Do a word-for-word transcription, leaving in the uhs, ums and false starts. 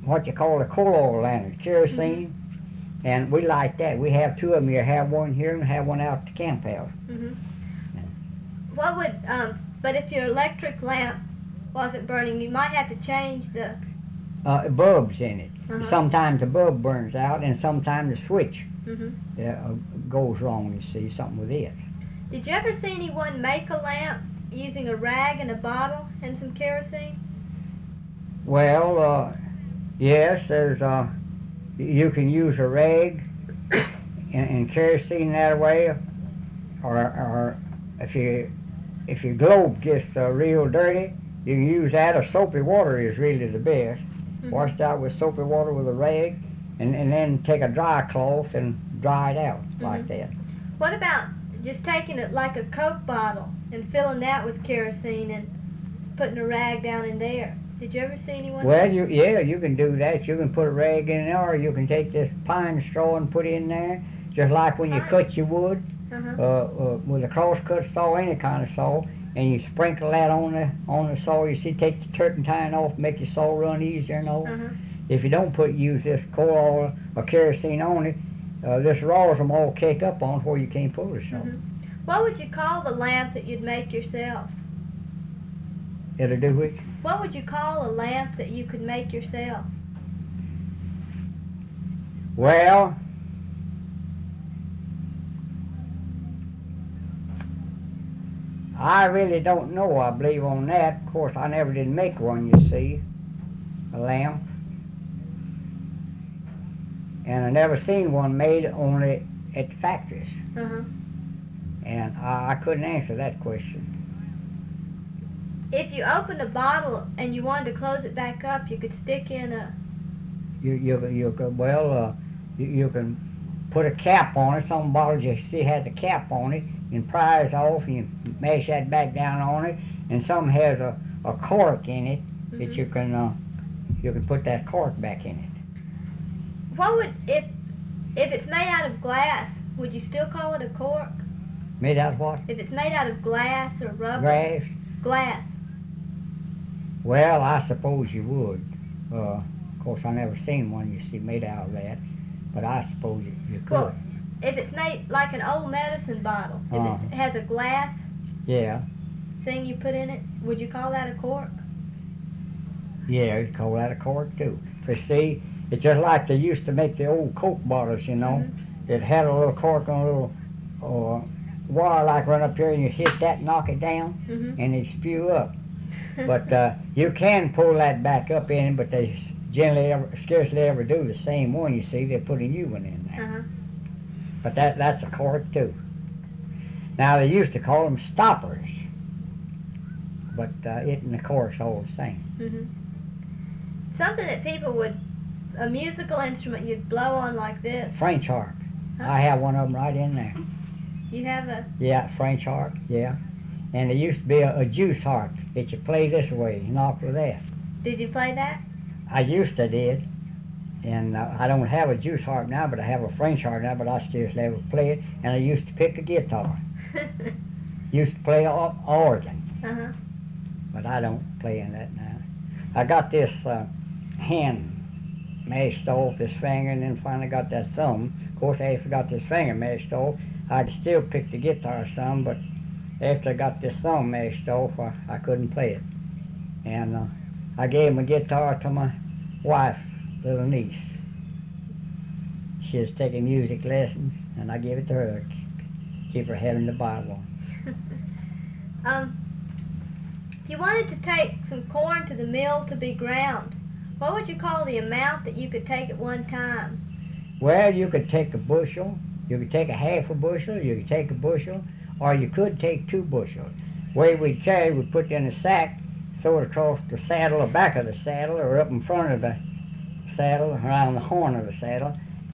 what you call a coal oil lantern, kerosene, mm-hmm. and we light that. We have two of them here. Have one here and have one out at the camp house. Mm-hmm. Yeah. What would, um, but if your electric lamp wasn't burning, you might have to change the... Uh, bulbs in it. Uh-huh. Sometimes the bulb burns out, and sometimes the switch mm-hmm. uh, goes wrong, you see, something with it. Did you ever see anyone make a lamp using a rag and a bottle and some kerosene? Well, uh, yes, there's uh, you can use a rag and, and kerosene that way, or, or if you if your globe gets uh, real dirty, you can use that, or soapy water is really the best. Mm-hmm. Wash it out with soapy water with a rag, and, and then take a dry cloth and dry it out mm-hmm. like that. What about just taking it like a Coke bottle and filling that with kerosene and putting a rag down in there? Did you ever see anyone? Well, you, yeah, you can do that. You can put a rag in there, or you can take this pine straw and put it in there, just like when you pine. cut your wood uh-huh. uh, uh, with a cross-cut saw, any kind of saw, and you sprinkle that on the on the saw. You see, take the turpentine off, make your saw run easier and all. Uh-huh. If you don't put use this coal oil or kerosene on it, uh, this raws them all cake up on where you can't pull it. So. Mm-hmm. What would you call the lamp that you'd make yourself? It'll do it. What would you call a lamp that you could make yourself? Well, I really don't know, I believe, on that. Of course, I never did make one, you see, a lamp. And I never seen one made only at the factories. Uh-huh. And I, I couldn't answer that question. If you opened a bottle and you wanted to close it back up, you could stick in a... You you you could well uh, you, you can put a cap on it. Some bottles you see has a cap on it, and pry it off, and you mash that back down on it. And some has a, a cork in it mm-hmm. that you can uh, you can put that cork back in it. What would if if it's made out of glass? Would you still call it a cork? Made out of what? If it's made out of glass or rubber. Glass. Glass. Well, I suppose you would. Uh, of course, I never seen one you see made out of that, but I suppose you, you could. Well, if it's made like an old medicine bottle, if uh, it has a glass yeah. thing you put in it, would you call that a cork? Yeah, you call that a cork too. For see, it's just like they used to make the old Coke bottles, you know. Mm-hmm. It had a little cork on a little uh, wire like run up here, and you hit that, knock it down, mm-hmm. and it spew up. But uh, you can pull that back up in it, but they generally ever, scarcely ever do the same one, you see. They put a new one in there. Uh-huh. But that that's a cork too. Now, they used to call them stoppers, but uh, it and the cork's all the same. Mm-hmm. Something that people would, a musical instrument you'd blow on like this. French harp. Huh? I have one of them right in there. You have a... Yeah, French harp, yeah. And there used to be a, a juice harp that you play this way, knock with that. Did you play that? I used to did. And uh, I don't have a juice harp now, but I have a French harp now, but I still never play it. And I used to pick a guitar. Used to play or- organ. Uh-huh. But I don't play in that now. I got this uh, hand mashed off this finger, and then finally got that thumb. Of course, after I got this finger mashed off, I could still pick the guitar some, but after I got this thumb mashed off, I, I couldn't play it. And uh, I gave my guitar to my wife, little niece. She was taking music lessons, and I gave it to her to keep her head in the Bible. um, if you wanted to take some corn to the mill to be ground, what would you call the amount that you could take at one time? Well, you could take a bushel, you could take a half a bushel, you could take a bushel, or you could take two bushels. The way we'd carry, we'd put it in a sack, throw it across the saddle or back of the saddle or up in front of the saddle, around the horn of the saddle,